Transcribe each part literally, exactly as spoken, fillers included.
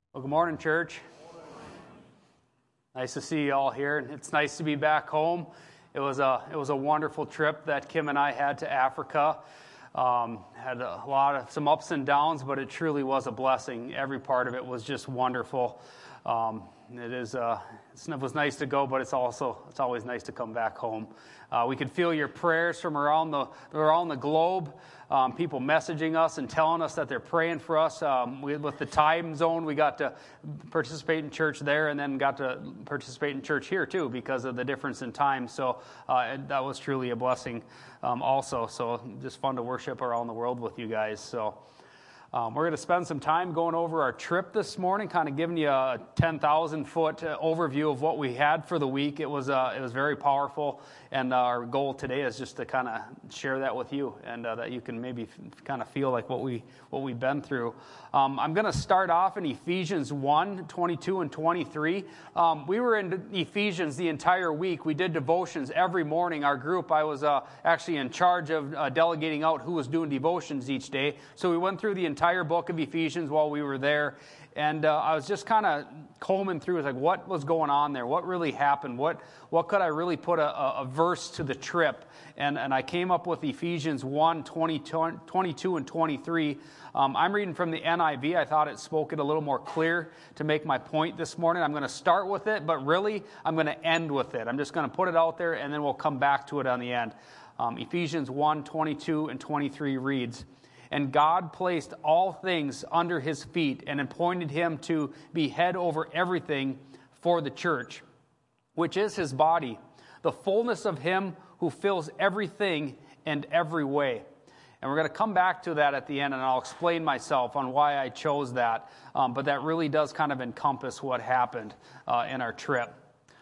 Well, good morning, church. Nice to see you all here. It's nice to be back home. It was a it was a wonderful trip that Kim and I had to Africa. Um, had a lot of some ups and downs, but it truly was a blessing. Every part of it was just wonderful. Um, it is uh, it was nice to go, but it's also it's always nice to come back home. Uh, we could feel your prayers from around the around the globe. Um, people messaging us and telling us that they're praying for us. Um, we, with the time zone, we got to participate in church there and then got to participate in church here too because of the difference in time. So uh, that was truly a blessing um, also. So just fun to worship around the world with you guys. So um, we're going to spend some time going over our trip this morning, kind of giving you a ten thousand foot uh, overview of what we had for the week. It was uh, it was very powerful. And uh, our goal today is just to kind of share that with you, and uh, that you can maybe f- kind of feel like what we what we've been through. Um, I'm going to start off in Ephesians one, twenty-two and twenty-three. Um, we were in Ephesians the entire week. We did devotions every morning. Our group, I was uh, actually in charge of uh, delegating out who was doing devotions each day. So we went through the entire book of Ephesians while we were there. And uh, I was just kind of combing through, like, what was going on there? What really happened? What what could I really put a, a, a verse to the trip? And and I came up with Ephesians one, twenty, twenty-two, and twenty-three. Um, I'm reading from the N I V. I thought it spoke it a little more clear to make my point this morning. I'm going to start with it, but really, I'm going to end with it. I'm just going to put it out there, and then we'll come back to it on the end. Um, Ephesians one, twenty-two, and twenty-three reads, "And God placed all things under his feet and appointed him to be head over everything for the church, which is his body, the fullness of him who fills everything in every way." And we're going to come back to that at the end, and I'll explain myself on why I chose that. Um, but that really does kind of encompass what happened uh, in our trip.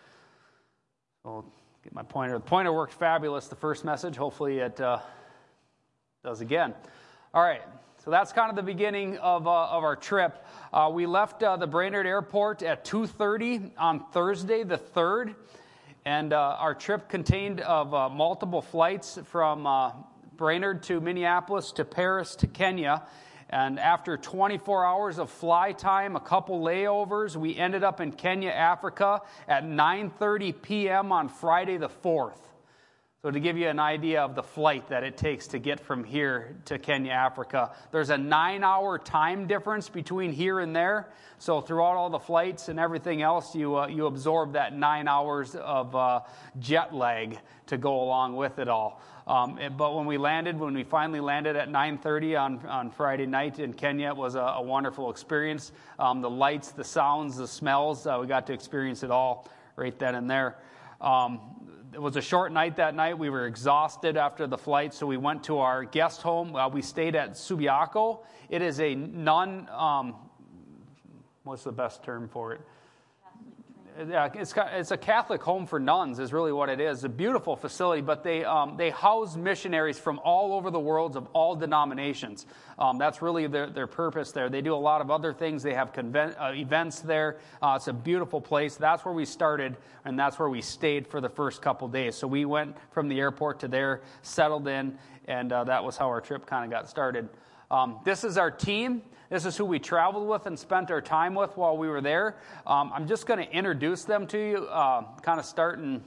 So get my pointer. The pointer worked fabulous the first message. Hopefully it uh, does again. All right, so that's kind of the beginning of uh, of our trip. Uh, we left uh, the Brainerd Airport at two thirty on Thursday the third, and uh, our trip contained of uh, multiple flights from uh, Brainerd to Minneapolis to Paris to Kenya. And after twenty-four hours of fly time, a couple layovers, we ended up in Kenya, Africa at nine thirty p.m. on Friday the fourth. So to give you an idea of the flight that it takes to get from here to Kenya, Africa, there's a nine-hour time difference between here and there. So throughout all the flights and everything else, you uh, you absorb that nine hours of uh, jet lag to go along with it all. Um, it, but when we landed, when we finally landed at nine thirty on, on Friday night in Kenya, it was a, a wonderful experience. Um, the lights, the sounds, the smells, uh, we got to experience it all right then and there. Um, It was a short night that night. We were exhausted after the flight, so we went to our guest home. Uh, we stayed at Subiaco. It is a nun, um, what's the best term for it? Yeah, it's it's a Catholic home for nuns is really what it is. It's a beautiful facility, but they um, they house missionaries from all over the world of all denominations. Um, that's really their, their purpose there. They do a lot of other things. They have conven- uh, events there. Uh, it's a beautiful place. That's where we started, and that's where we stayed for the first couple days. So we went from the airport to there, settled in, and uh, that was how our trip kind of got started. Um, this is our team. This is who we traveled with and spent our time with while we were there. Um, I'm just going to introduce them to you, uh, kind of starting,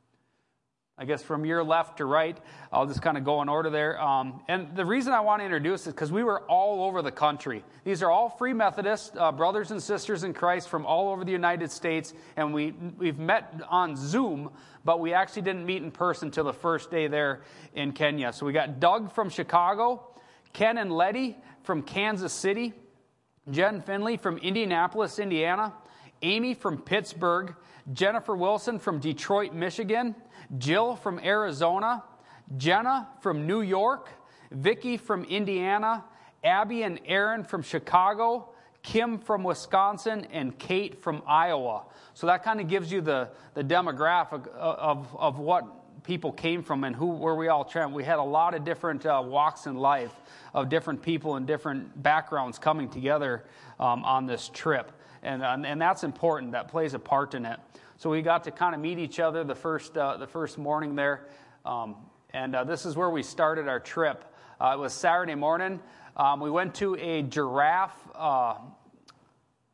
I guess, from your left to right. I'll just kind of go in order there. Um, and the reason I want to introduce is because we were all over the country. These are all Free Methodist uh, brothers and sisters in Christ from all over the United States, and we, we've met on Zoom, but we actually didn't meet in person till the first day there in Kenya. So we got Doug from Chicago, Ken and Letty from Kansas City, Jen Finley from Indianapolis, Indiana, Amy from Pittsburgh, Jennifer Wilson from Detroit, Michigan, Jill from Arizona, Jenna from New York, Vicky from Indiana, Abby and Aaron from Chicago, Kim from Wisconsin, and Kate from Iowa. So that kind of gives you the, the demographic of, of, of what people came from and who where we all traveled. We had a lot of different uh, walks in life of different people and different backgrounds coming together um, on this trip. And, and and that's important. That plays a part in it. So we got to kind of meet each other the first uh, the first morning there. Um, and uh, this is where we started our trip. Uh, it was Saturday morning. Um, we went to a giraffe uh,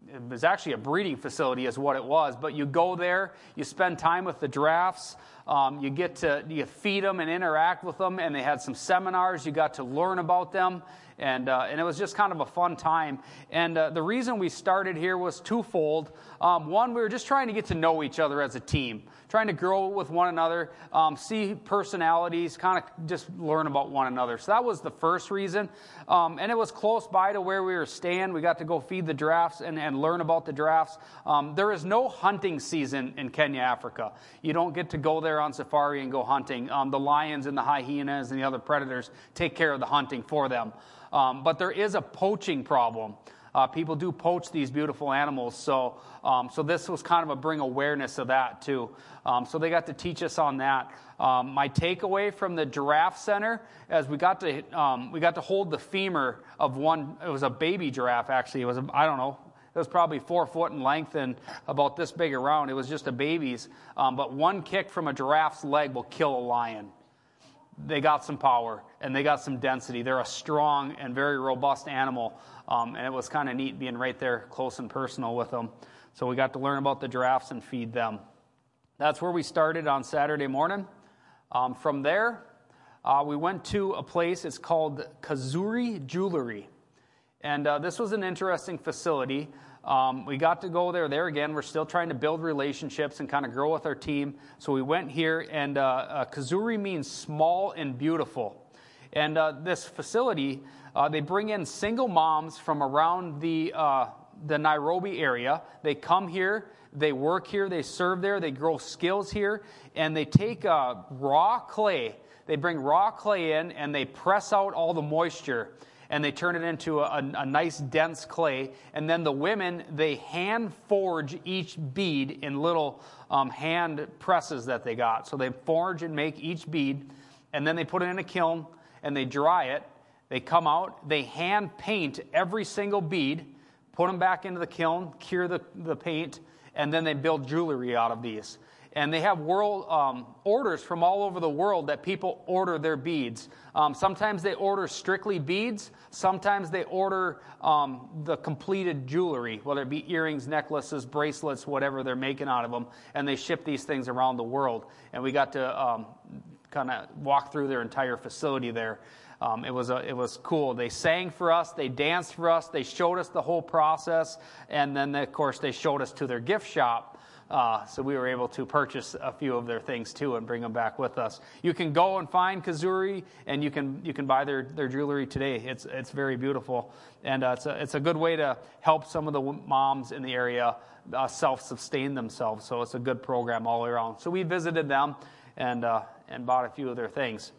it was actually a breeding facility is what it was, but you go there, you spend time with the giraffes, um, you get to you feed them and interact with them, and they had some seminars, you got to learn about them, and uh, and it was just kind of a fun time. And uh, the reason we started here was twofold. Um, one, we were just trying to get to know each other as a team, trying to grow with one another, um, see personalities, kind of just learn about one another. So that was the first reason. Um, and it was close by to where we were staying. We got to go feed the giraffes and, and learn about the giraffes. Um, there is no hunting season in Kenya, Africa. You don't get to go there on safari and go hunting. Um, the lions and the hyenas and the other predators take care of the hunting for them. Um, but there is a poaching problem. Uh, people do poach these beautiful animals, so um, so this was kind of a bring awareness of that too. Um, so they got to teach us on that. Um, my takeaway from the giraffe center, as we got to um, we got to hold the femur of one. It was a baby giraffe actually. It was a, I don't know. It was probably four foot in length and about this big around. It was just a baby's. Um, but one kick from a giraffe's leg will kill a lion. They got some power and they got some density. They're a strong and very robust animal, um, and it was kind of neat being right there close and personal with them. So we got to learn about the giraffes and feed them. That's where we started on Saturday morning. Um, from there, uh, we went to a place. It's called Kazuri Jewelry, and uh, this was an interesting facility. Um, we got to go there. There again, we're still trying to build relationships and kind of grow with our team. So we went here, and uh, uh, Kazuri means small and beautiful. And uh, this facility, uh, they bring in single moms from around the uh, the Nairobi area. They come here, they work here, they serve there, they grow skills here, and they take uh, raw clay. They bring raw clay in, and they press out all the moisture, and they turn it into a, a, a nice dense clay. And then the women, they hand forge each bead in little um, hand presses that they got. So they forge and make each bead, and then they put it in a kiln, and they dry it. They come out, they hand paint every single bead, put them back into the kiln, cure the, the paint, and then they build jewelry out of these. And they have world um, orders from all over the world that people order their beads. Um, sometimes they order strictly beads. Sometimes they order um, the completed jewelry, whether it be earrings, necklaces, bracelets, whatever they're making out of them. And they ship these things around the world. And we got to um, kind of walk through their entire facility there. Um, it was a, it was cool. They sang for us. They danced for us. They showed us the whole process. And then, of course, they showed us to their gift shop. Uh, so we were able to purchase a few of their things too and bring them back with us. You can go and find Kazuri, and you can you can buy their, their jewelry today. It's it's very beautiful, and uh, it's a it's a good way to help some of the moms in the area uh, self-sustain themselves. So it's a good program all around. So we visited them and uh, and bought a few of their things.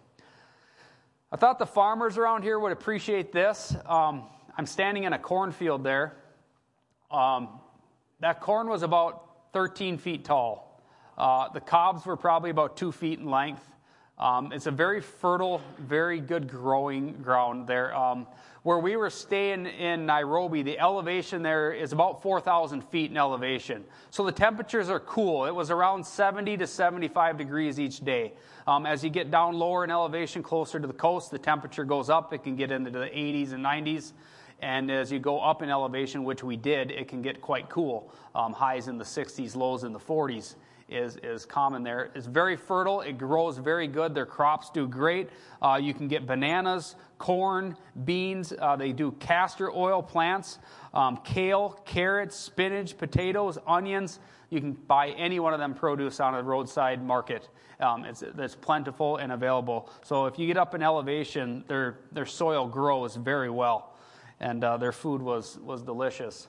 I thought the farmers around here would appreciate this. Um, I'm standing in a cornfield there. Um, that corn was about thirteen feet tall. Uh, the cobs were probably about two feet in length. Um, it's a very fertile, very good growing ground there. Um, where we were staying in Nairobi, the elevation there is about four thousand feet in elevation. So the temperatures are cool. It was around seventy to seventy-five degrees each day. Um, as you get down lower in elevation, closer to the coast, the temperature goes up. It can get into the eighties and nineties. And as you go up in elevation, which we did, it can get quite cool. Um, highs in the sixties, lows in the forties is, is common there. It's very fertile. It grows very good. Their crops do great. Uh, you can get bananas, corn, beans. Uh, they do castor oil plants, um, kale, carrots, spinach, potatoes, onions. You can buy any one of them produce on a roadside market. Um, it's, it's plentiful and available. So if you get up in elevation, their, their soil grows very well. And uh, their food was, was delicious.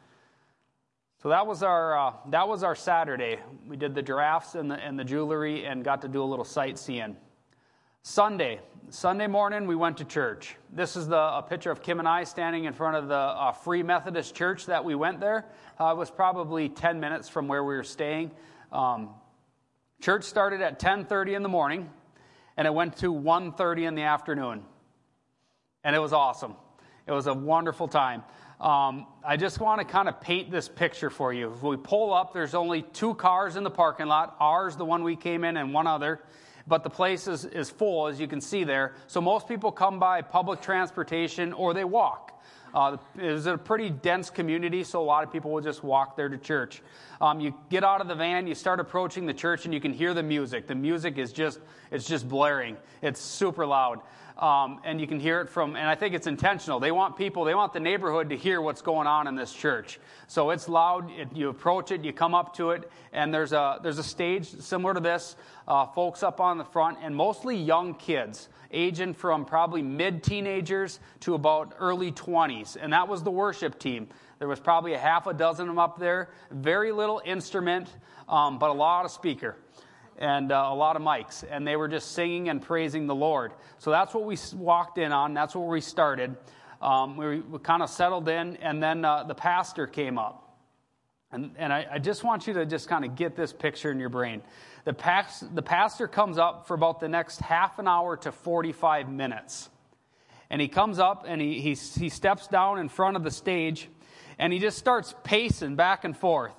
So that was our uh, that was our Saturday. We did the giraffes and the and the jewelry and got to do a little sightseeing. Sunday, Sunday morning we went to church. This is the a picture of Kim and I standing in front of the uh, Free Methodist Church that we went there. Uh, it was probably ten minutes from where we were staying. Um, church started at ten thirty in the morning, and it went to one thirty in the afternoon, and it was awesome. It was a wonderful time. Um, I just want to kind of paint this picture for you. If we pull up, there's only two cars in the parking lot. Ours, the one we came in, and one other. But the place is, is full, as you can see there. So most people come by public transportation or they walk. Uh, it was a pretty dense community, so a lot of people would just walk there to church. Um, you get out of the van, you start approaching the church, and you can hear the music. The music is just, it's just blaring. It's super loud. Um, and you can hear it from, and I think it's intentional. They want people, they want the neighborhood to hear what's going on in this church. So it's loud. It, you approach it, you come up to it, and there's a there's a stage similar to this. Uh, folks up on the front, and mostly young kids, aging from probably mid-teenagers to about early twenties. And that was the worship team. There was probably a half a dozen of them up there. Very little instrument, um, but a lot of speaker. And uh, a lot of mics, and they were just singing and praising the Lord. So that's what we walked in on. That's where we started. Um, we, we kind of settled in, and then uh, the pastor came up. And, and I, I just want you to just kind of get this picture in your brain. The, pas- the pastor comes up for about the next half an hour to forty-five minutes. And he comes up, and he, he, he steps down in front of the stage, and he just starts pacing back and forth.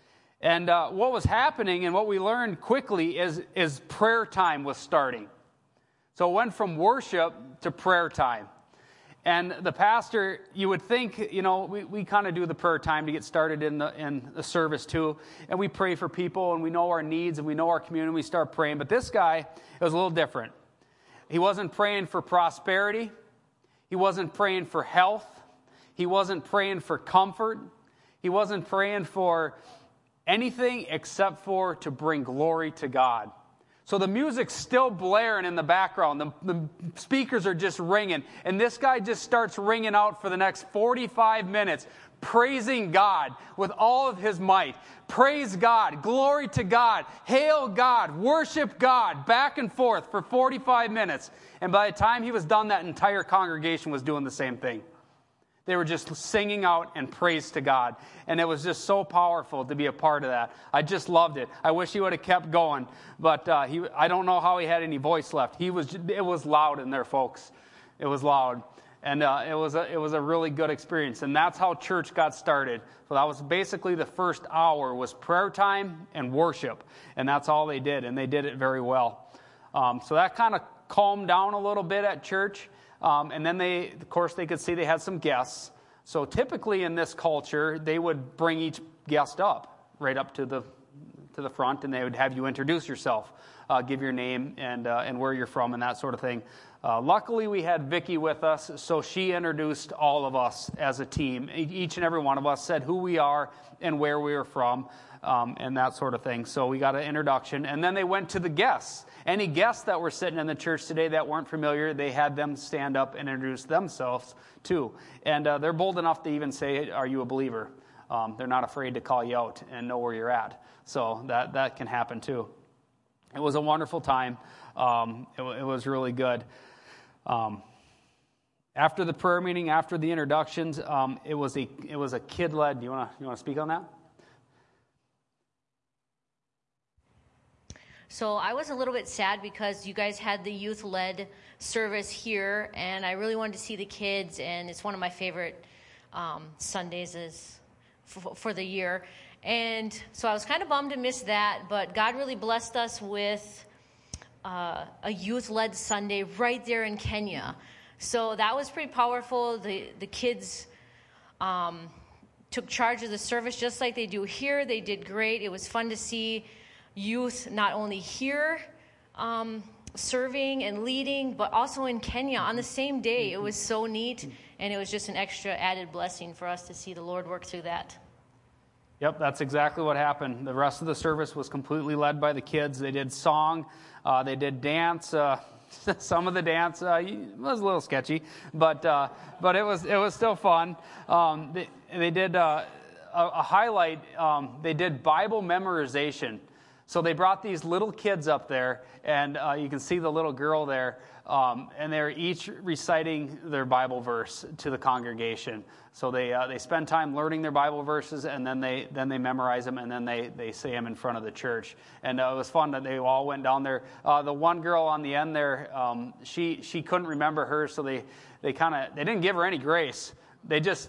And uh, what was happening and what we learned quickly is, is prayer time was starting. So it went from worship to prayer time. And the pastor, you would think, you know, we, we kind of do the prayer time to get started in the in the service too. And we pray for people, and we know our needs, and we know our community, and we start praying. But this guy, it was a little different. He wasn't praying for prosperity. He wasn't praying for health. He wasn't praying for comfort. He wasn't praying for anything except for to bring glory to God. So the music's still blaring in the background. The, the speakers are just ringing. And this guy just starts ringing out for the next forty-five minutes, praising God with all of his might. Praise God. Glory to God. Hail God. Worship God. Back and forth for forty-five minutes. And by the time he was done, that entire congregation was doing the same thing. They were just singing out and praise to God. And it was just so powerful to be a part of that. I just loved it. I wish he would have kept going. But uh, he, I don't know how he had any voice left. He was. It was loud in there, folks. It was loud. And uh, it was a, it was a really good experience. And that's how church got started. So that was basically the first hour was prayer time and worship. And that's all they did. And they did it very well. Um, so that kind of calmed down a little bit at church. Um, and then they, of course, they could see they had some guests. So typically in this culture, they would bring each guest up, right up to the to the front, and they would have you introduce yourself, uh, give your name and uh, and where you're from and that sort of thing. Uh, luckily, we had Vicky with us, so she introduced all of us as a team. Each and every one of us said who we are and where we are from. Um, and that sort of thing. So we got an introduction. And then they went to the guests. Any guests that were sitting in the church today that weren't familiar, they had them stand up and introduce themselves too. And uh, they're bold enough to even say, are you a believer? Um, they're not afraid to call you out and know where you're at. So that, that can happen too. It was a wonderful time. Um, it, it was really good. Um, after the prayer meeting, after the introductions, um, it was a it was a kid-led. Do you want to you want to speak on that? So I was a little bit sad because you guys had the youth-led service here, and I really wanted to see the kids, and it's one of my favorite um, Sundays is for, for the year. And so I was kind of bummed to miss that, but God really blessed us with uh, a youth-led Sunday right there in Kenya. So that was pretty powerful. The, the kids um, took charge of the service just like they do here. They did great. It was fun to see youth not only here um, serving and leading, but also in Kenya on the same day. It was so neat, and it was just an extra added blessing for us to see the Lord work through that. Yep, that's exactly what happened. The rest of the service was completely led by the kids. They did song, uh, they did dance. Uh, some of the dance uh, was a little sketchy, but uh, but it was it was still fun. Um, they, they did uh, a, a highlight. Um, they did Bible memorization. So they brought these little kids up there, and uh, you can see the little girl there, um, and they're each reciting their Bible verse to the congregation. So they uh, they spend time learning their Bible verses, and then they then they memorize them, and then they, they say them in front of the church. And uh, it was fun that they all went down there. Uh, the one girl on the end there, um, she she couldn't remember hers, so they they kind of they didn't give her any grace. They just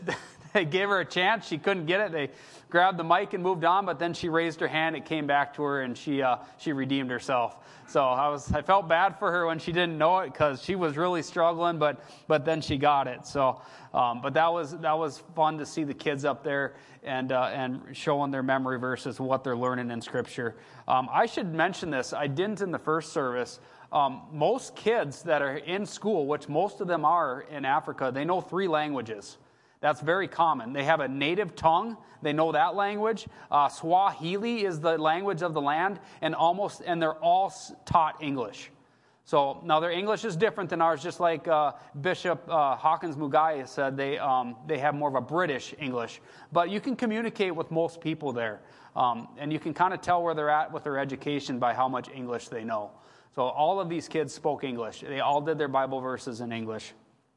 they gave her a chance. She couldn't get it. They grabbed the mic and moved on, but then she raised her hand. It came back to her, and she uh, she redeemed herself. So I was I felt bad for her when she didn't know it because she was really struggling, but but then she got it. So, um, but that was that was fun to see the kids up there and uh, and showing their memory verses, what they're learning in Scripture. Um, I should mention this. I didn't in the first service. Um, most kids that are in school, which most of them are in Africa, they know three languages. That's very common. They have a native tongue. They know that language. Uh, Swahili is the language of the land, and almost and they're all taught English. So now their English is different than ours, just like uh, Bishop uh, Hawkins Mugai said. They um, they have more of a British English, but you can communicate with most people there, um, and you can kind of tell where they're at with their education by how much English they know. So all of these kids spoke English. They all did their Bible verses in English.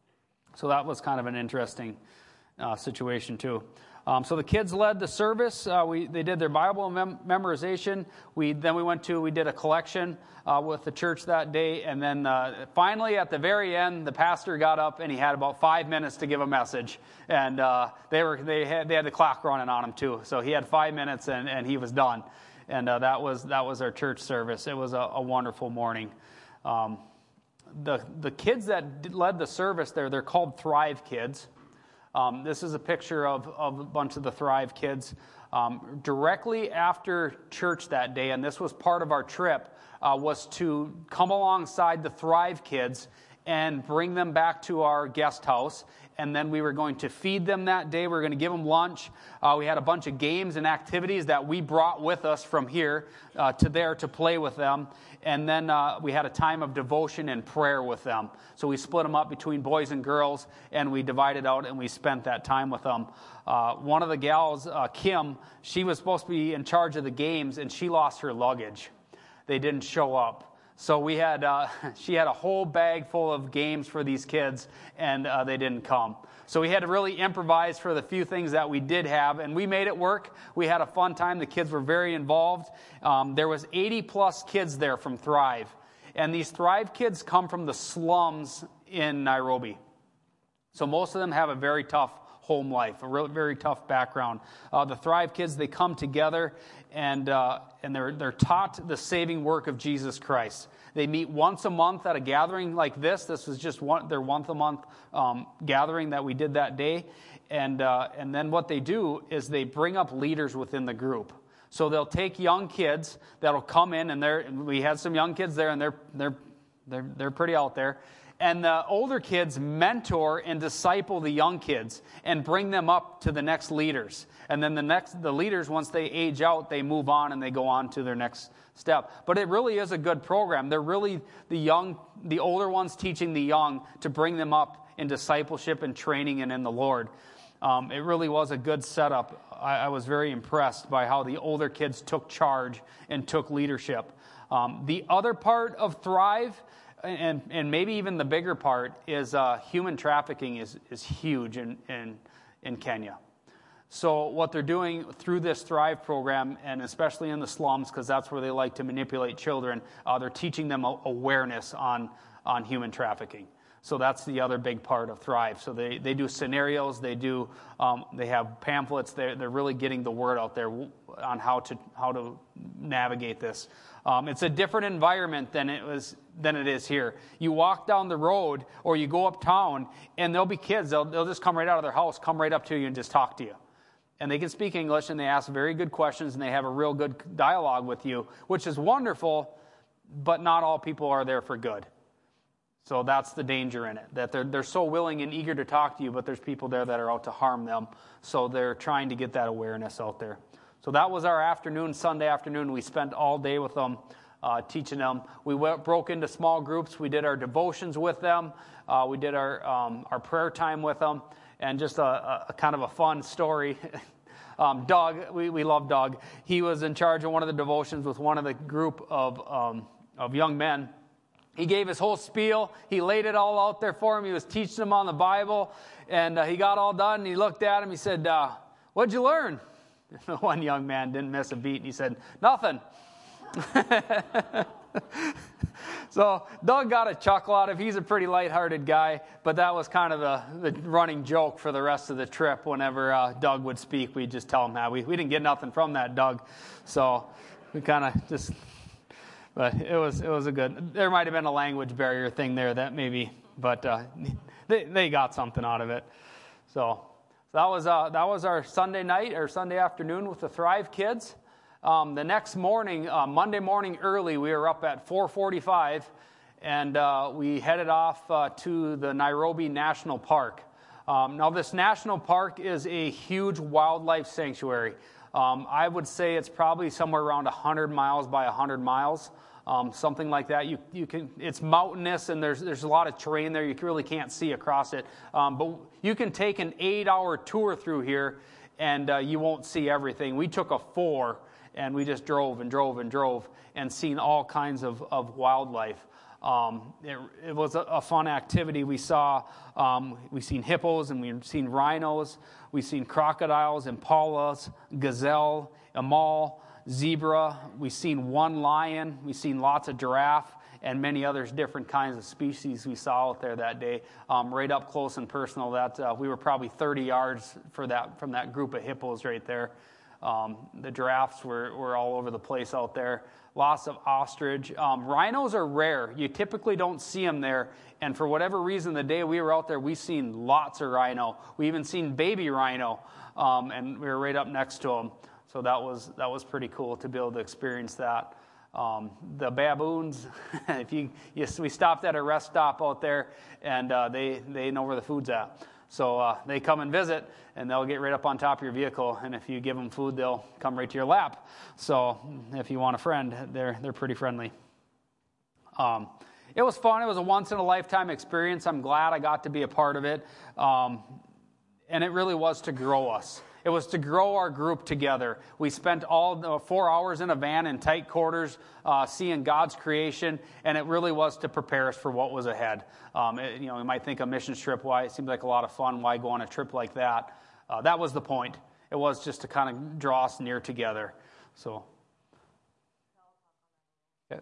So that was kind of an interesting uh, situation too. Um, so the kids led the service. Uh, we they did their Bible mem- memorization. We then we went to we did a collection uh, with the church that day, and then uh, finally at the very end, the pastor got up and he had about five minutes to give a message, and uh, they were they had they had the clock running on him too. So he had five minutes and, and he was done. And uh, that was that was our church service. It was a, a wonderful morning. Um, the the kids that led the service there, they're called Thrive Kids. Um, this is a picture of, of a bunch of the Thrive Kids. Um, directly after church that day, and this was part of our trip, uh, was to come alongside the Thrive Kids and bring them back to our guest house. And then we were going to feed them that day. We were going to give them lunch. Uh, we had a bunch of games and activities that we brought with us from here uh, to there to play with them. And then uh, we had a time of devotion and prayer with them. So we split them up between boys and girls, and we divided out, and we spent that time with them. Uh, one of the gals, uh, Kim, she was supposed to be in charge of the games, and she lost her luggage. They didn't show up. So we had, uh, she had a whole bag full of games for these kids, and uh, they didn't come. So we had to really improvise for the few things that we did have, and we made it work. We had a fun time. The kids were very involved. Um, there was eighty plus kids there from Thrive, and these Thrive kids come from the slums in Nairobi. So most of them have a very tough home life, a real, very tough background. Uh, the Thrive kids, they come together, and uh, and they're they're taught the saving work of Jesus Christ. They meet once a month at a gathering like this. This was just one their once a month um, gathering that we did that day, and uh, and then what they do is they bring up leaders within the group. So they'll take young kids that'll come in, and they're we had some young kids there, and they're they're they're they're pretty out there. And the older kids mentor and disciple the young kids and bring them up to the next leaders. And then the next, the leaders, once they age out, they move on and they go on to their next step. But it really is a good program. They're really the young, the older ones teaching the young to bring them up in discipleship and training and in the Lord. Um, it really was a good setup. I, I was very impressed by how the older kids took charge and took leadership. Um, the other part of Thrive, And, and maybe even the bigger part, is uh, human trafficking is, is huge in, in, in Kenya. So what they're doing through this Thrive program, and especially in the slums, because that's where they like to manipulate children, uh, they're teaching them awareness on, on human trafficking. So that's the other big part of Thrive. So they, they do scenarios, they do um, they have pamphlets. They're they're really getting the word out there on how to how to navigate this. Um, it's a different environment than it was than it is here. You walk down the road or you go uptown, and there'll be kids. They'll they'll just come right out of their house, come right up to you, and just talk to you. And they can speak English, and they ask very good questions, and they have a real good dialogue with you, which is wonderful. But not all people are there for good. So that's the danger in it, that they're they're so willing and eager to talk to you, but there's people there that are out to harm them. So they're trying to get that awareness out there. So that was our afternoon, Sunday afternoon. We spent all day with them, uh, teaching them. We went, broke into small groups. We did our devotions with them. Uh, we did our um, our prayer time with them, and just a, a kind of a fun story. um, Doug, we we love Doug. He was in charge of one of the devotions with one of the group of um, of young men. He gave his whole spiel. He laid it all out there for him. He was teaching them on the Bible. And uh, he got all done, and he looked at him. He said, uh, what'd you learn? One young man didn't miss a beat, and he said, nothing. So Doug got a chuckle out of it. He's a pretty lighthearted guy, but that was kind of the, the running joke for the rest of the trip. Whenever uh, Doug would speak, we'd just tell him that. We, we didn't get nothing from that, Doug. So we kind of just, but it was it was a good, there might have been a language barrier thing there that maybe, but uh, they, they got something out of it. So that was uh, that was our Sunday night or Sunday afternoon with the Thrive kids. Um, the next morning, uh, Monday morning early, we were up at four forty-five, and uh, we headed off uh, to the Nairobi National Park. Um, now, this national park is a huge wildlife sanctuary. Um, I would say it's probably somewhere around one hundred miles by one hundred miles, um, something like that. You you can it's mountainous, and there's there's a lot of terrain there. You really can't see across it, um, but you can take an eight-hour tour through here, and uh, you won't see everything. We took a four. And we just drove and drove and drove and seen all kinds of, of wildlife. Um, it, it was a, a fun activity. We saw, um, we seen hippos and we've seen rhinos. We've seen crocodiles, impalas, gazelle, amal, zebra. We've seen one lion. We've seen lots of giraffe and many others different kinds of species we saw out there that day, um, right up close and personal. That uh, we were probably thirty yards for that from that group of hippos right there. Um, the giraffes were, were all over the place out there. Lots of ostrich. Um, rhinos are rare. You typically don't see them there. And for whatever reason, the day we were out there, we seen lots of rhino. We even seen baby rhino, um, and we were right up next to them. So that was that was pretty cool to be able to experience that. Um, the baboons, if you, yes, we stopped at a rest stop out there, and uh, they they know where the food's at. So uh, they come and visit, and they'll get right up on top of your vehicle. And if you give them food, they'll come right to your lap. So if you want a friend, they're they're pretty friendly. Um, it was fun. It was a once-in-a-lifetime experience. I'm glad I got to be a part of it. Um, and it really was to grow us. It was to grow our group together. We spent all the four hours in a van in tight quarters, uh, seeing God's creation, and it really was to prepare us for what was ahead. Um, it, you know, you might think a mission trip, why it seems like a lot of fun, why go on a trip like that? Uh, that was the point. It was just to kind of draw us near together. So, yeah.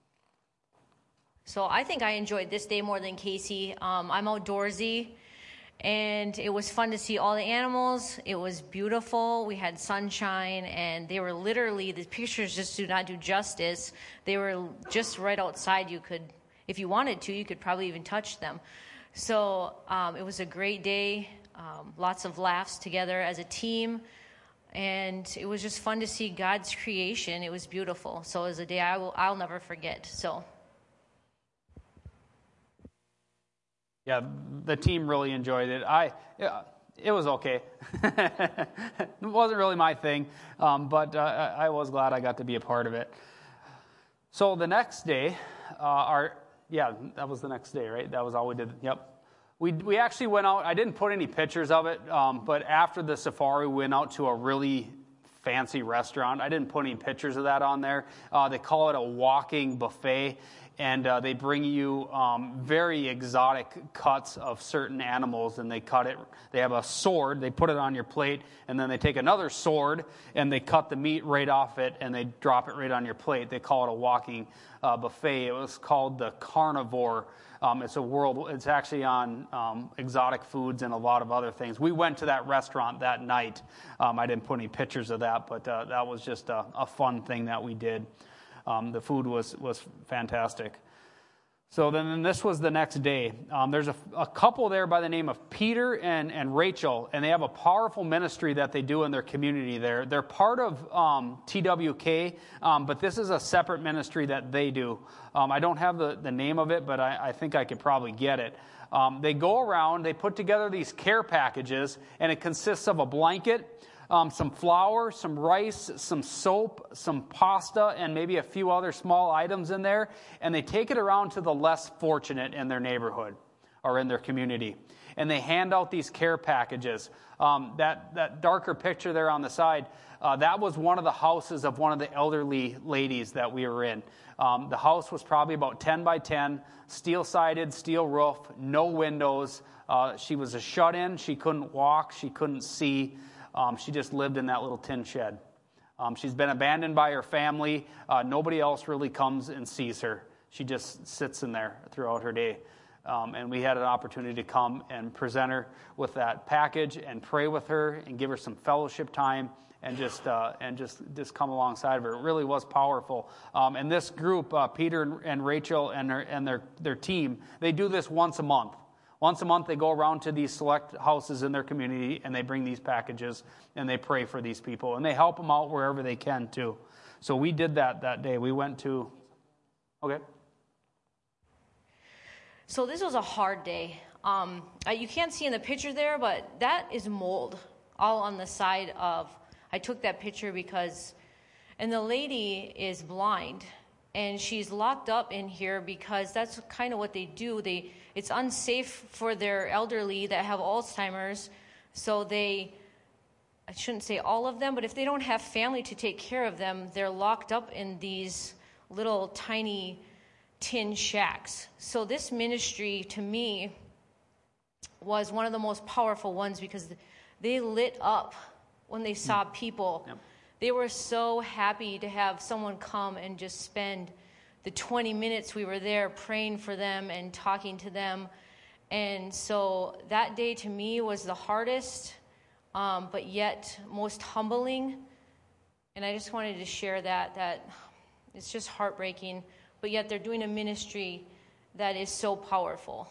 So I think I enjoyed this day more than Casey. Um, I'm outdoorsy. And it was fun to see all the animals. It was beautiful. We had sunshine, and they were literally, the pictures just do not do justice. They were just right outside. You could, if you wanted to, you could probably even touch them. So um, it was a great day. Um, lots of laughs together as a team. And it was just fun to see God's creation. It was beautiful. So it was a day I will, I'll never forget. So. Yeah, the team really enjoyed it. I, yeah, it was okay. It wasn't really my thing, um, but uh, I was glad I got to be a part of it. So the next day, uh, our yeah, that was the next day, right? That was all we did. Yep. We we actually went out. I didn't put any pictures of it, um, but after the safari, we went out to a really fancy restaurant. I didn't put any pictures of that on there. Uh, they call it a walking buffet. And uh, they bring you um, very exotic cuts of certain animals, and they cut it. They have a sword. They put it on your plate, and then they take another sword, and they cut the meat right off it, and they drop it right on your plate. They call it a walking uh, buffet. It was called the Carnivore. Um, it's a world. It's actually on um, exotic foods and a lot of other things. We went to that restaurant that night. Um, I didn't put any pictures of that, but uh, that was just a, a fun thing that we did. Um, the food was, was fantastic. So then this was the next day. Um, there's a, a couple there by the name of Peter and, and Rachel, and they have a powerful ministry that they do in their community there. They're part of um, T W K, um, but this is a separate ministry that they do. Um, I don't have the, the name of it, but I, I think I could probably get it. Um, they go around, they put together these care packages, and it consists of a blanket, Um, some flour, some rice, some soap, some pasta, and maybe a few other small items in there. And they take it around to the less fortunate in their neighborhood or in their community. And they hand out these care packages. Um, that, that darker picture there on the side, uh, that was one of the houses of one of the elderly ladies that we were in. Um, the house was probably about ten by ten, steel-sided, steel roof, no windows. Uh, she was a shut-in. She couldn't walk. She couldn't see. Um, she just lived in that little tin shed. Um, she's been abandoned by her family. Uh, nobody else really comes and sees her. She just sits in there throughout her day. Um, and we had an opportunity to come and present her with that package and pray with her and give her some fellowship time and just uh, and just just come alongside of her. It really was powerful. Um, and this group, uh, Peter and, and Rachel and their and their their team, they do this once a month. Once a month, they go around to these select houses in their community and they bring these packages and they pray for these people and they help them out wherever they can too. So we did that that day. We went to. Okay. So this was a hard day. Um, you can't see in the picture there, but that is mold all on the side of, I took that picture because, and the lady is blind, and she's locked up in here because that's kind of what they do. They, it's unsafe for their elderly that have Alzheimer's, so they, I shouldn't say all of them, but if they don't have family to take care of them, they're locked up in these little tiny tin shacks. So this ministry, to me, was one of the most powerful ones because they lit up when they saw people. Yep. They were so happy to have someone come and just spend the twenty minutes we were there praying for them and talking to them. And so that day to me was the hardest, um, but yet most humbling. And I just wanted to share that, that it's just heartbreaking. But yet they're doing a ministry that is so powerful.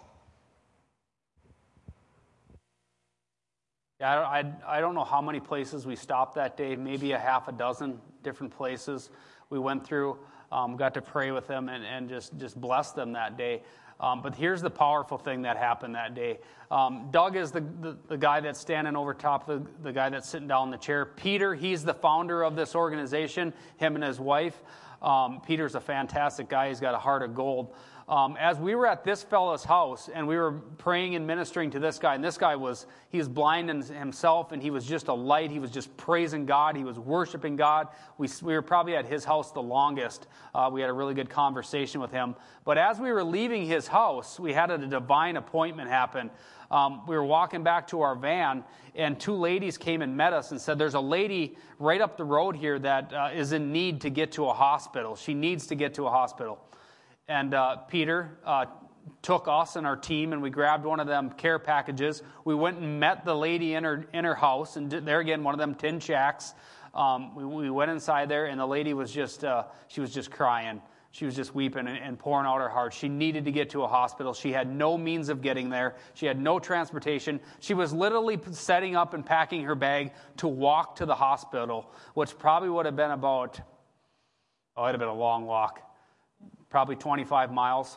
Yeah, I, I, I don't know how many places we stopped that day, maybe a half a dozen different places we went through, um, got to pray with them and, and just, just bless them that day. Um, but here's the powerful thing that happened that day. Um, Doug is the, the, the guy that's standing over top, the, the guy that's sitting down in the chair. Peter, he's the founder of this organization, him and his wife. Um, Peter's a fantastic guy. He's got a heart of gold. Um, as we were at this fellow's house and we were praying and ministering to this guy, and this guy was, he was blind in himself and he was just a light. He was just praising God. He was worshiping God. We, we were probably at his house the longest. Uh, we had a really good conversation with him. But as we were leaving his house, we had a divine appointment happen. Um, we were walking back to our van, and two ladies came and met us and said, there's a lady right up the road here that uh, is in need to get to a hospital. She needs to get to a hospital. And uh, Peter uh, took us and our team, and we grabbed one of them care packages. We went and met the lady in her, in her house, and there again, one of them tin shacks. Um, we, we went inside there, and the lady was just, uh, she was just crying. She was just weeping and, and pouring out her heart. She needed to get to a hospital. She had no means of getting there. She had no transportation. She was literally setting up and packing her bag to walk to the hospital, which probably would have been about, oh, it would have been a long walk, probably twenty-five miles.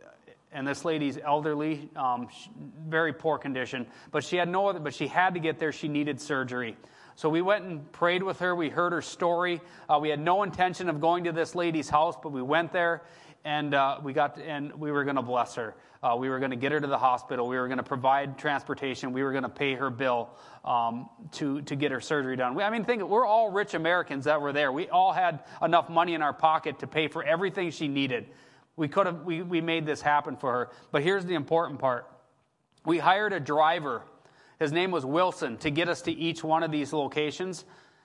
And this lady's elderly, um, very poor condition, but she had no other, but she had to get there. She needed surgery. So we went and prayed with her. We heard her story. Uh, we had no intention of going to this lady's house, but we went there, and uh, we got to, and we were going to bless her. Uh, we were going to get her to the hospital. We were going to provide transportation. We were going to pay her bill um, to to get her surgery done. We, I mean, think we're all rich Americans that were there. We all had enough money in our pocket to pay for everything she needed. We could have we we made this happen for her. But here's the important part: we hired a driver. His name was Wilson, to get us to each one of these locations.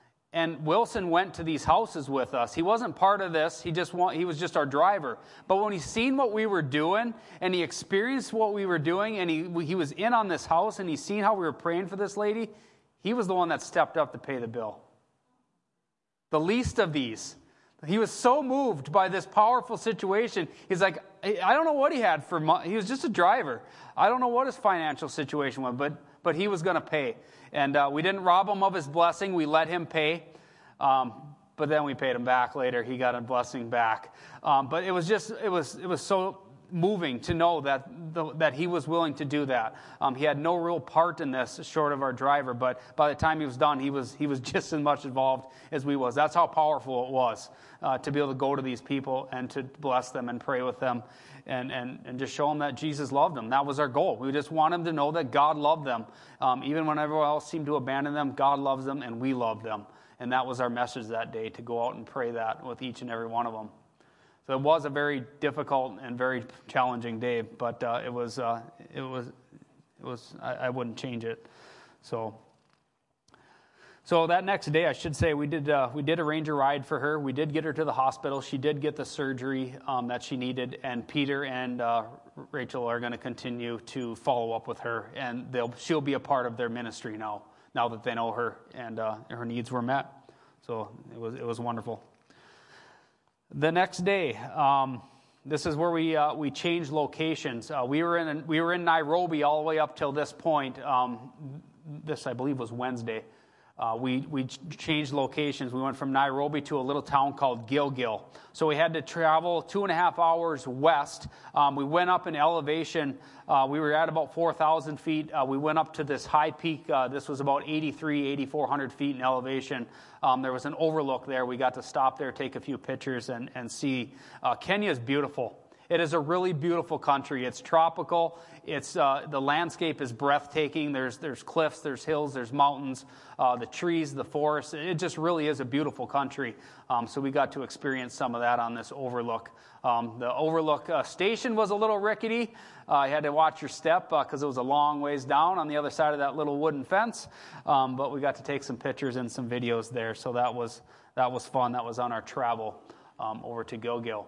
And Wilson went to these houses with us. He wasn't part of this. He just want, he was just our driver. But when he seen what we were doing, and he experienced what we were doing, and he he was in on this house, and he seen how we were praying for this lady, he was the one that stepped up to pay the bill. The least of these. He was so moved by this powerful situation. He's like, I don't know what he had for money. He was just a driver. I don't know what his financial situation was, but but he was going to pay. And uh, we didn't rob him of his blessing. We let him pay. Um, but then we paid him back later. He got a blessing back. Um, but it was just, it was it was so moving to know that the, that he was willing to do that. Um, he had no real part in this, short of our driver. But by the time he was done, he was he was just as much involved as we was. That's how powerful it was uh, to be able to go to these people and to bless them and pray with them. And, and, and just show them that Jesus loved them. That was our goal. We just want them to know that God loved them. Um, even when everyone else seemed to abandon them, God loves them and we love them. And that was our message that day, to go out and pray that with each and every one of them. So it was a very difficult and very challenging day, but uh, it was, uh, it was, it was. I, I wouldn't change it. So, So that next day, I should say, we did uh, we did arrange a ride for her. We did get her to the hospital. She did get the surgery um, that she needed, and Peter and uh, Rachel are going to continue to follow up with her, and they'll she'll be a part of their ministry now. Now that they know her and uh, her needs were met, so it was it was wonderful. The next day, um, this is where we uh, we changed locations. Uh, we were in we were in Nairobi all the way up till this point. Um, this I believe was Wednesday. Uh, we we changed locations. We went from Nairobi to a little town called Gilgil. So we had to travel two and a half hours west. Um, we went up in elevation. Uh, we were at about four thousand feet. Uh, we went up to this high peak. Uh, this was about eighty-three, eighty-four hundred feet in elevation. Um, there was an overlook there. We got to stop there, take a few pictures, and, and see. Uh, Kenya is beautiful. It is a really beautiful country. It's tropical. It's uh, the landscape is breathtaking. There's there's cliffs, there's hills, there's mountains, uh, the trees, the forests. It just really is a beautiful country. Um, so we got to experience some of that on this overlook. Um, the overlook uh, station was a little rickety. Uh, you had to watch your step because uh, it was a long ways down on the other side of that little wooden fence. Um, but we got to take some pictures and some videos there. So that was that was fun. That was on our travel um, over to Gilgil.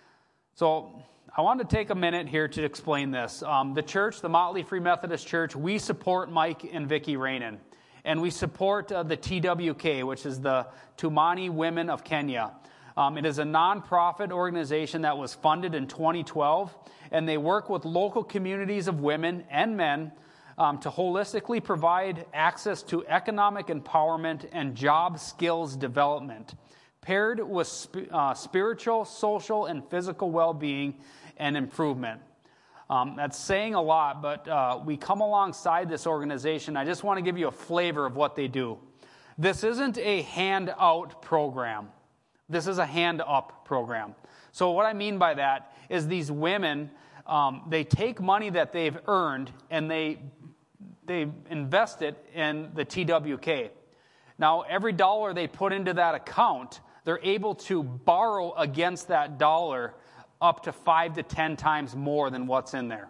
So I want to take a minute here to explain this. Um, the church, the Motley Free Methodist Church, we support Mike and Vicki Rainin. And we support uh, the T W K, which is the Tumani Women of Kenya. Um, it is a nonprofit organization that was funded in twenty twelve. And they work with local communities of women and men um, to holistically provide access to economic empowerment and job skills development, paired with sp- uh, spiritual, social, and physical well-being and improvement. Um, that's saying a lot, but uh, we come alongside this organization. I just want to give you a flavor of what they do. This isn't a hand-out program. This is a hand-up program. So what I mean by that is these women, um, they take money that they've earned and they they invest it in the T W K. Now, every dollar they put into that account, they're able to borrow against that dollar up to five to ten times more than what's in there.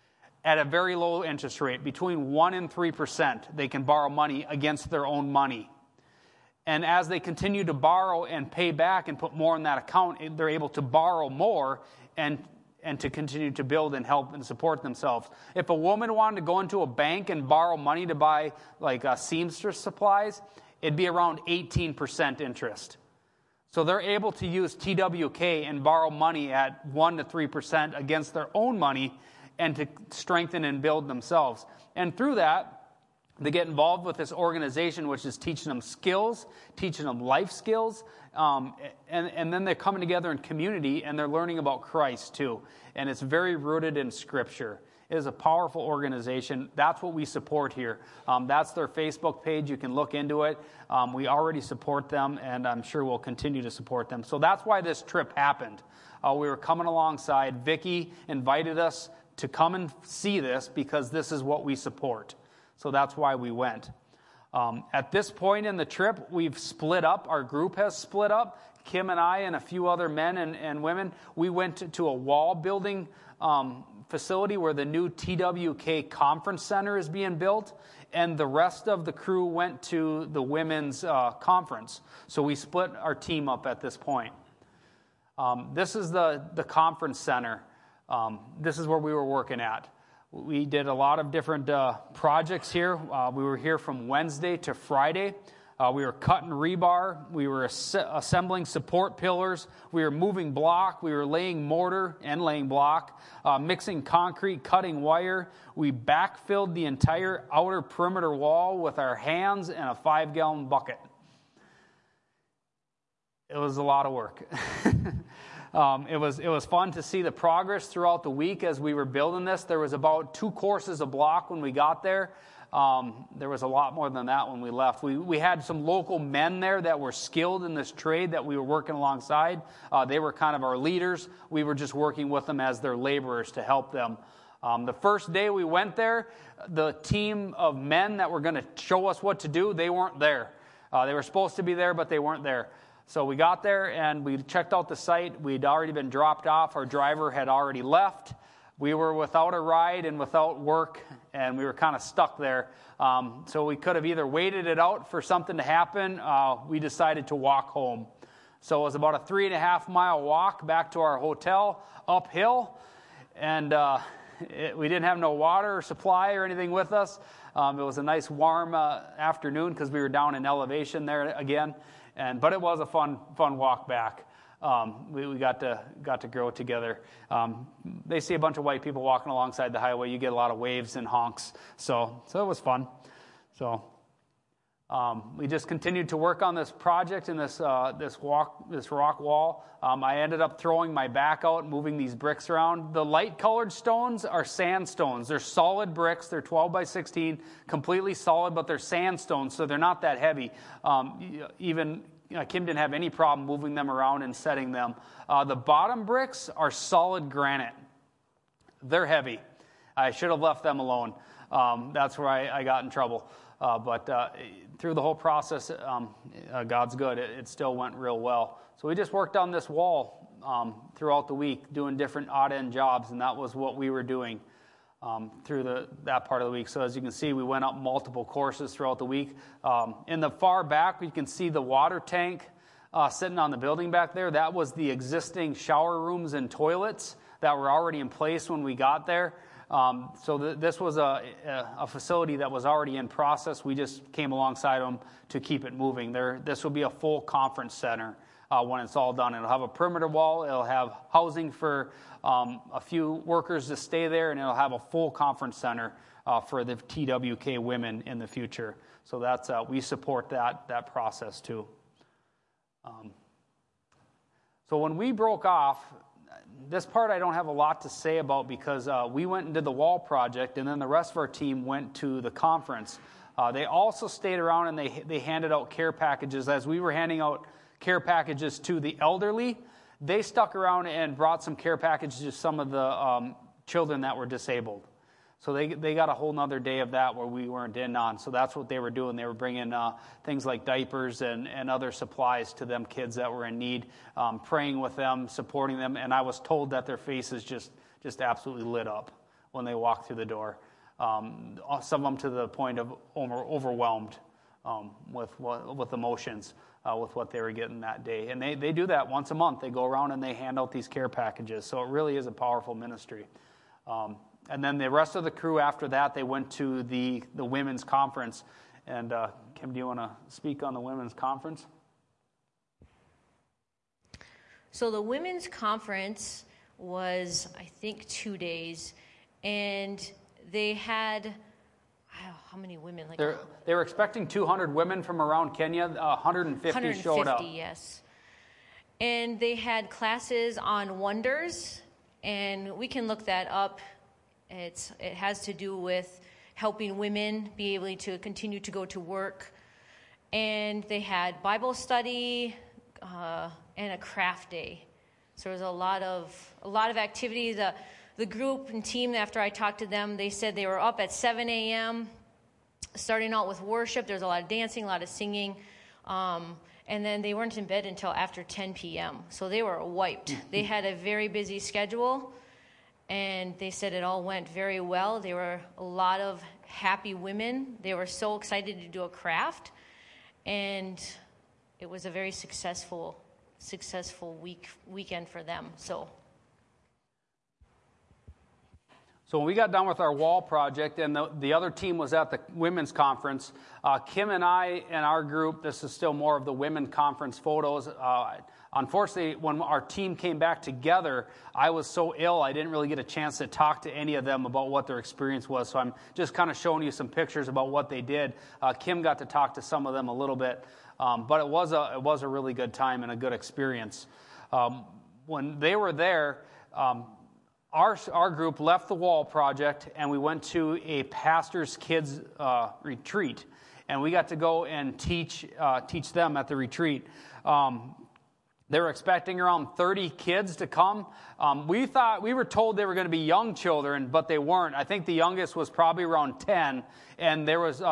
At a very low interest rate, between one and three percent, they can borrow money against their own money. And as they continue to borrow and pay back and put more in that account, they're able to borrow more and and to continue to build and help and support themselves. If a woman wanted to go into a bank and borrow money to buy like uh, seamstress supplies, it'd be around eighteen percent interest. So they're able to use T W K and borrow money at one to three percent against their own money and to strengthen and build themselves. And through that, they get involved with this organization, which is teaching them skills, teaching them life skills, um, and, and then they're coming together in community, and they're learning about Christ, too. And it's very rooted in Scripture. It is a powerful organization. That's what we support here. Um, that's their Facebook page. You can look into it. Um, we already support them, and I'm sure we'll continue to support them. So that's why this trip happened. Uh, we were coming alongside. Vicki invited us to come and see this because this is what we support. So that's why we went. Um, at this point in the trip, we've split up. Our group has split up. Kim and I and a few other men and, and women, we went to, to a wall building um, facility where the new T W K Conference Center is being built, and the rest of the crew went to the women's uh, conference. So we split our team up at this point. Um, this is the, the conference center. Um, this is where we were working at. We did a lot of different uh, projects here. Uh, we were here from Wednesday to Friday. Uh, we were cutting rebar. We were ass- assembling support pillars. We were moving block. We were laying mortar and laying block, uh, mixing concrete, cutting wire. We backfilled the entire outer perimeter wall with our hands and a five-gallon bucket. It was a lot of work. Um, it was it was fun to see the progress throughout the week as we were building this. There was about two courses a block when we got there. Um, there was a lot more than that when we left. We we had some local men there that were skilled in this trade that we were working alongside. Uh, they were kind of our leaders. We were just working with them as their laborers to help them. Um, the first day we went there, the team of men that were going to show us what to do, they weren't there. Uh, they were supposed to be there, but they weren't there. So we got there and we checked out the site. We'd already been dropped off. Our driver had already left. We were without a ride and without work and we were kind of stuck there. Um, so we could have either waited it out for something to happen. Uh, we decided to walk home. So it was about a three and a half mile walk back to our hotel uphill, and uh, it, we didn't have no water or supply or anything with us. Um, it was a nice warm uh, afternoon because we were down in elevation there again, and but it was a fun fun walk back. Um, we, we got to got to grow together. Um, they see a bunch of white people walking alongside the highway. You get a lot of waves and honks, so so it was fun. So. Um, we just continued to work on this project and this uh, this walk this rock wall. Um, I ended up throwing my back out, moving these bricks around. The light-colored stones are sandstones. They're solid bricks. They're twelve by sixteen, completely solid, but they're sandstones, so they're not that heavy. Um, even you know, Kim didn't have any problem moving them around and setting them. Uh, the bottom bricks are solid granite. They're heavy. I should have left them alone. Um, that's where I, I got in trouble. Uh, but uh, through the whole process, um, uh, God's good. It, it still went real well. So we just worked on this wall um, throughout the week, doing different odd-end jobs, and that was what we were doing um, through the that part of the week. So as you can see, we went up multiple courses throughout the week. Um, in the far back, you can see the water tank uh, sitting on the building back there. That was the existing shower rooms and toilets that were already in place when we got there. Um, so th- this was a, a facility that was already in process. We just came alongside them to keep it moving. There, this will be a full conference center uh, when it's all done. It'll have a perimeter wall. It'll have housing for um, a few workers to stay there, and it'll have a full conference center uh, for the T W K women in the future. So that's uh, we support that that process too. Um, so when we broke off. This part I don't have a lot to say about because uh, we went and did the wall project, and then the rest of our team went to the conference. Uh, they also stayed around and they they handed out care packages. As we were handing out care packages to the elderly, they stuck around and brought some care packages to some of the um, children that were disabled. So they they got a whole nother day of that where we weren't in on. So that's what they were doing. They were bringing uh, things like diapers and, and other supplies to them kids that were in need, um, praying with them, supporting them. And I was told that their faces just, just absolutely lit up when they walked through the door. Um, some of them to the point of over, overwhelmed um, with with emotions uh, with what they were getting that day. And they, they do that once a month. They go around and they hand out these care packages. So it really is a powerful ministry. Um, And then the rest of the crew after that, they went to the, the women's conference. And uh, Kim, do you want to speak on the women's conference? So the women's conference was, I think, two days. And they had, oh, how many women? Like They're, they were expecting two hundred women from around Kenya. Uh, one hundred fifty, one hundred fifty showed up. Yes. And they had classes on wonders. And we can look that up. It's, it has to do with helping women be able to continue to go to work. And they had Bible study uh, and a craft day. So there was a lot of a lot of activity. The, the group and team, after I talked to them, they said they were up at seven a.m., starting out with worship. There's a lot of dancing, a lot of singing. Um, and then they weren't in bed until after ten p.m. So they were wiped. They had a very busy schedule. And they said it all went very well. There were a lot of happy women. They were so excited to do a craft. And it was a very successful, successful week weekend for them. So So when we got done with our wall project and the, the other team was at the women's conference, uh, Kim and I and our group, this is still more of the women conference photos. Uh, unfortunately, when our team came back together, I was so ill I didn't really get a chance to talk to any of them about what their experience was. So I'm just kind of showing you some pictures about what they did. Uh, Kim got to talk to some of them a little bit, um, but it was a it was a really good time and a good experience. Um, when they were there, um, Our our group left the wall project and we went to a pastor's kids uh, retreat, and we got to go and teach uh, teach them at the retreat. Um, they were expecting around thirty kids to come. Um, we thought we were told they were going to be young children, but they weren't. I think the youngest was probably around ten, and there was uh,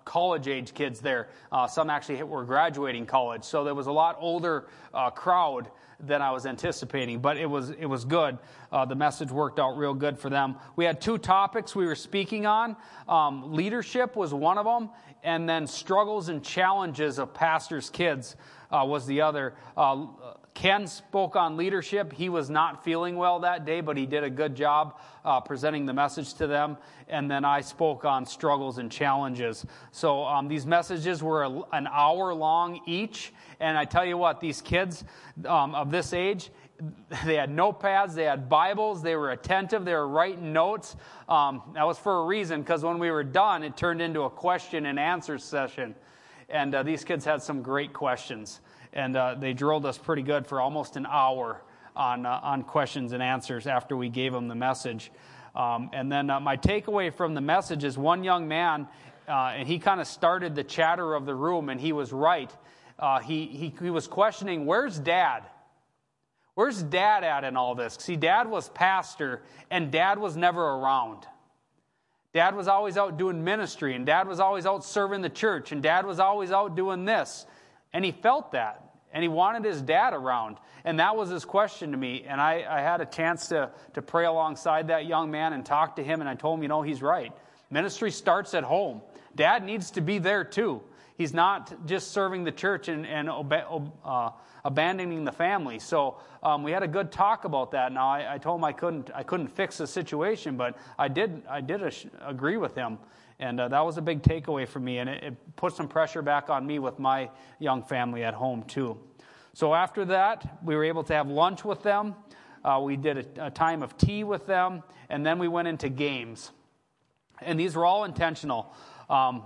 college-age kids there. Uh, some actually were graduating college, so there was a lot older uh, crowd than I was anticipating, but it was it was good. Uh, the message worked out real good for them. We had two topics we were speaking on. Um, leadership was one of them, and then struggles and challenges of pastors' kids uh, was the other. Uh, Ken spoke on leadership. He was not feeling well that day, but he did a good job uh, presenting the message to them. And then I spoke on struggles and challenges. So um, these messages were a, an hour long each. And I tell you what, these kids um, of this age, they had notepads, they had Bibles, they were attentive, they were writing notes. Um, that was for a reason, because when we were done, it turned into a question and answer session. And uh, these kids had some great questions. And uh, they drilled us pretty good for almost an hour on uh, on questions and answers after we gave them the message. Um, and then uh, my takeaway from the message is one young man, uh, and he kind of started the chatter of the room, and he was right. Uh, he, he he was questioning, where's Dad? Where's Dad at in all this? See, Dad was pastor, and Dad was never around. Dad was always out doing ministry, and Dad was always out serving the church, and Dad was always out doing this. And he felt that. And he wanted his dad around. And that was his question to me. And I, I had a chance to, to pray alongside that young man and talk to him. And I told him, you know, he's right. Ministry starts at home. Dad needs to be there too. He's not just serving the church and, and obe- uh, abandoning the family. So um, we had a good talk about that. Now, I, I told him I couldn't I couldn't fix the situation, but I did, I did agree with him. And uh, that was a big takeaway for me, and it, it put some pressure back on me with my young family at home, too. So after that, we were able to have lunch with them. Uh, we did a, a time of tea with them, and then we went into games. And these were all intentional. Um,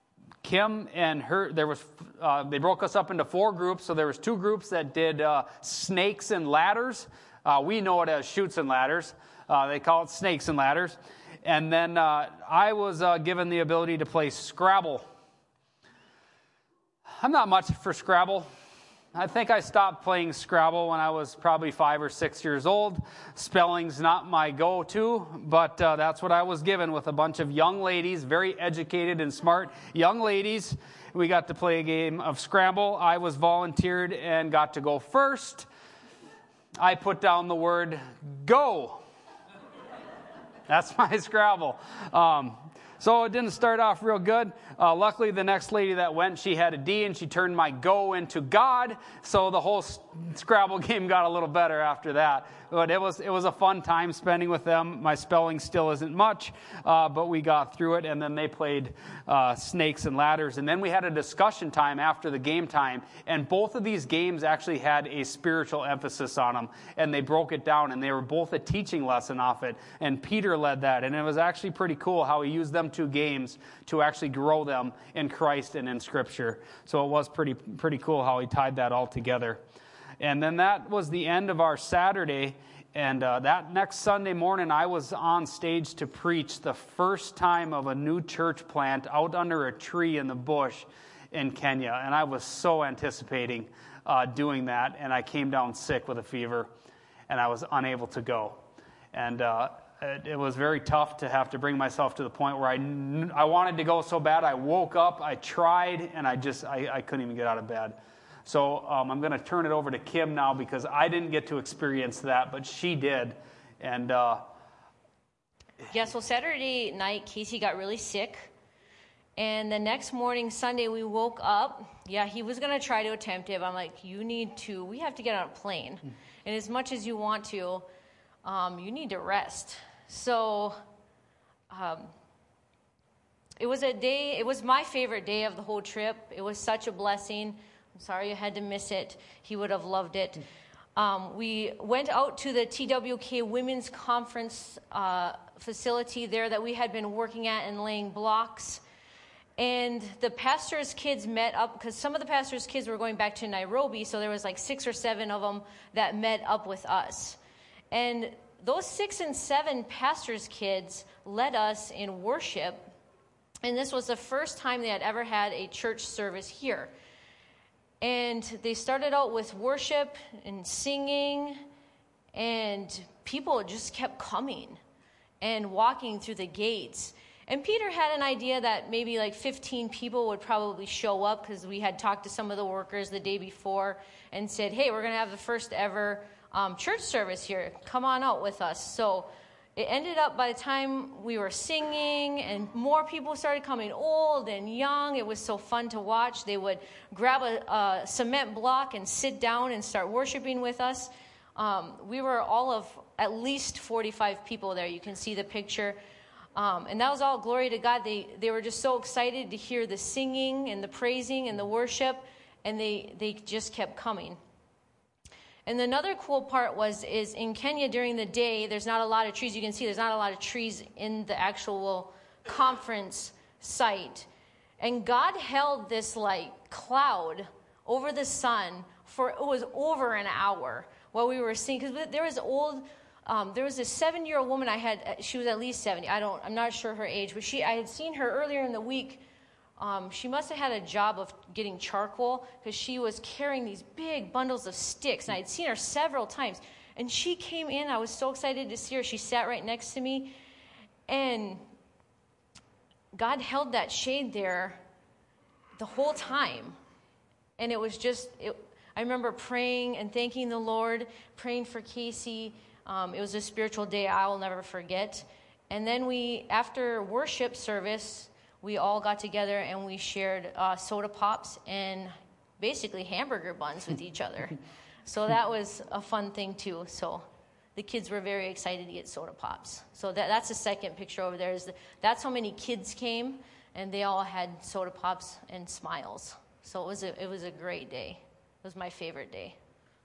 Kim and her, there was, uh, they broke us up into four groups. So there was two groups that did uh, snakes and ladders. Uh, we know it as chutes and ladders. Uh, they call it snakes and ladders. And then uh, I was uh, given the ability to play Scrabble. I'm not much for Scrabble. I think I stopped playing Scrabble when I was probably five or six years old. Spelling's not my go-to, but uh, that's what I was given with a bunch of young ladies, very educated and smart young ladies. We got to play a game of Scrabble. I was volunteered and got to go first. I put down the word go. That's my Scrabble. Um, so it didn't start off real good. Uh, luckily, the next lady that went, she had a D, and she turned my go into God. So the whole Scrabble game got a little better after that. But it was it was a fun time spending with them. My spelling still isn't much, uh, but we got through it. And then they played uh, snakes and ladders. And then we had a discussion time after the game time. And both of these games actually had a spiritual emphasis on them. And they broke it down, and they were both a teaching lesson off it. And Peter led that. And it was actually pretty cool how he used them two games to actually grow them in Christ and in Scripture. So it was pretty pretty cool how he tied that all together. And then that was the end of our Saturday. And uh, that next Sunday morning, I was on stage to preach the first time of a new church plant out under a tree in the bush in Kenya. And I was so anticipating uh, doing that. And I came down sick with a fever, and I was unable to go. And uh, it, it was very tough to have to bring myself to the point where I, kn- I wanted to go so bad. I woke up, I tried, and I just I, I couldn't even get out of bed. So um, I'm going to turn it over to Kim now, because I didn't get to experience that, but she did. And uh, yeah, so Saturday night, Casey got really sick. And the next morning, Sunday, we woke up. Yeah, he was going to try to attempt it. But I'm like, you need to, we have to get on a plane. Mm-hmm. And as much as you want to, um, you need to rest. So um, it was a day, it was my favorite day of the whole trip. It was such a blessing. I'm sorry you had to miss it. He would have loved it. Um, we went out to the T W K Women's Conference uh, facility there that we had been working at and laying blocks. And the pastor's kids met up, because some of the pastor's kids were going back to Nairobi, so there was like six or seven of them that met up with us. And those six and seven pastor's kids led us in worship. And this was the first time they had ever had a church service here. And they started out with worship and singing, and people just kept coming and walking through the gates. And Peter had an idea that maybe like fifteen people would probably show up because we had talked to some of the workers the day before and said, hey, we're going to have the first ever um, church service here. Come on out with us. So it ended up by the time we were singing and more people started coming, old and young. It was so fun to watch. They would grab a, a cement block and sit down and start worshiping with us. Um, we were all of at least forty-five people there. You can see the picture. Um, and that was all glory to God. They they were just so excited to hear the singing and the praising and the worship, and they, they just kept coming. And another cool part was is in Kenya during the day, there's not a lot of trees. You can see there's not a lot of trees in the actual conference site. And God held this like cloud over the sun for, it was over an hour while we were singing. Because there was old... Um, there was a seven-year-old woman I had. She was at least seventy. I don't. I'm not sure her age, but she. I had seen her earlier in the week. Um, she must have had a job of getting charcoal because she was carrying these big bundles of sticks, and I had seen her several times. And she came in. I was so excited to see her. She sat right next to me, and God held that shade there the whole time, and it was just. It, I remember praying and thanking the Lord, praying for Casey. Um, it was a spiritual day I will never forget. And then we, after worship service, we all got together and we shared uh, soda pops and basically hamburger buns with each other. So that was a fun thing too. So the kids were very excited to get soda pops. So that, that's the second picture over there. Is the, that's how many kids came, and they all had soda pops and smiles. So it was a, it was a great day. It was my favorite day.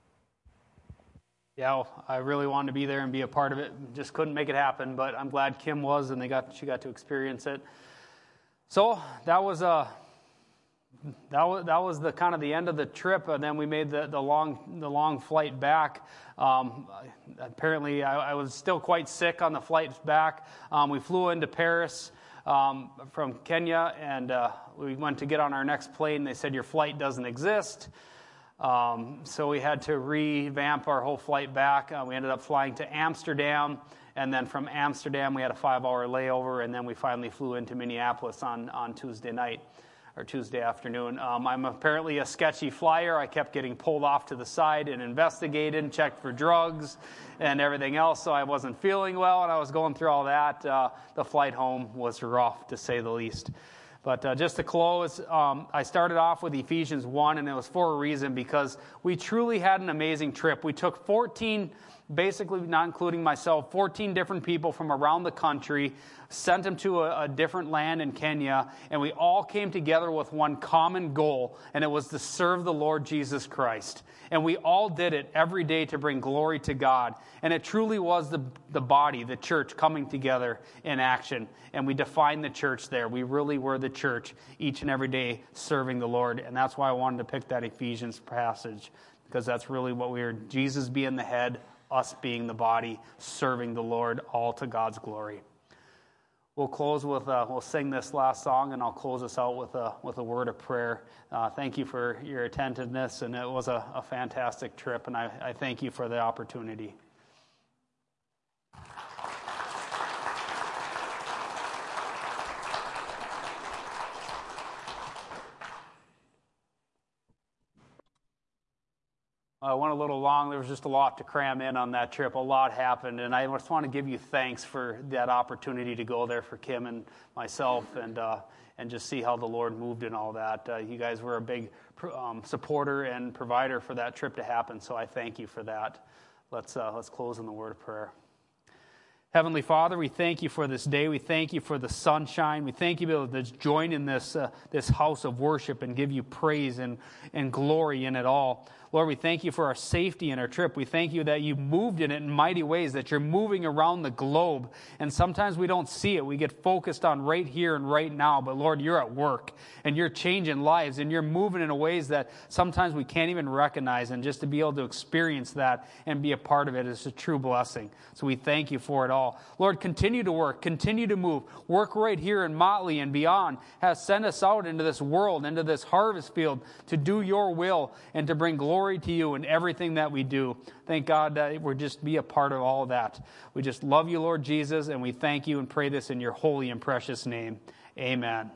Yeah, I really wanted to be there and be a part of it. Just couldn't make it happen, but I'm glad Kim was, and they got she got to experience it. So that was a that was that was the kind of the end of the trip, and then we made the, the long the long flight back. Um, apparently, I, I was still quite sick on the flight back. Um, we flew into Paris um, from Kenya, and uh, we went to get on our next plane. They said your flight doesn't exist. Um, so we had to revamp our whole flight back. Uh, we ended up flying to Amsterdam, and then from Amsterdam we had a five-hour layover, and then we finally flew into Minneapolis on, on Tuesday night, or Tuesday afternoon. Um, I'm apparently a sketchy flyer. I kept getting pulled off to the side and investigated, checked for drugs and everything else, so I wasn't feeling well, and I was going through all that. Uh, the flight home was rough, to say the least. But uh, just to close, um, I started off with Ephesians one, and it was for a reason, because we truly had an amazing trip. We took fourteen, basically not including myself, fourteen different people from around the country, sent them to a, a different land in Kenya, and we all came together with one common goal, and it was to serve the Lord Jesus Christ. And we all did it every day to bring glory to God. And it truly was the, the body, the church, coming together in action. And we defined the church there. We really were the church each and every day serving the Lord. And that's why I wanted to pick that Ephesians passage, because that's really what we are. Jesus being the head, us being the body, serving the Lord, all to God's glory. We'll close with, uh, we'll sing this last song, and I'll close us out with a with a word of prayer. Uh, thank you for your attentiveness, and it was a, a fantastic trip, and I, I thank you for the opportunity. I went a little long. There was just a lot to cram in on that trip. A lot happened, and I just want to give you thanks for that opportunity to go there for Kim and myself, and uh, and just see how the Lord moved in all that. Uh, you guys were a big um, supporter and provider for that trip to happen, so I thank you for that. Let's uh, let's close in the word of prayer. Heavenly Father, we thank you for this day. We thank you for the sunshine. We thank you for able to join in this uh, this house of worship and give you praise and, and glory in it all. Lord, we thank you for our safety in our trip. We thank you that you moved in it in mighty ways, that you're moving around the globe. And sometimes we don't see it. We get focused on right here and right now. But Lord, you're at work, and you're changing lives, and you're moving in ways that sometimes we can't even recognize. And just to be able to experience that and be a part of it is a true blessing. So we thank you for it all. Lord, continue to work. Continue to move. Work right here in Motley and beyond. Have send us out into this world, into this harvest field to do your will and to bring glory glory to you in everything that we do. Thank God that we're just be a part of all of that. We just love you, Lord Jesus, and we thank you and pray this in your holy and precious name. Amen.